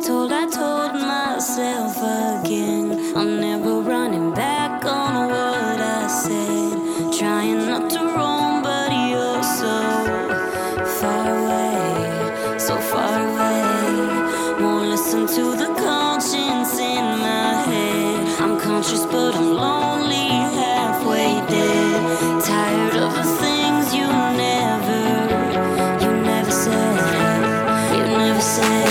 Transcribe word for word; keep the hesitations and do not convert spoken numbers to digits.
told, I told myself again, I'm never running back on what I said. Trying not to roam, but you're so far away, so far away. Won't listen to the conscience in my head. I'm conscious, but I'm lonely, halfway dead. Tired of the things you never, you never said, you never said.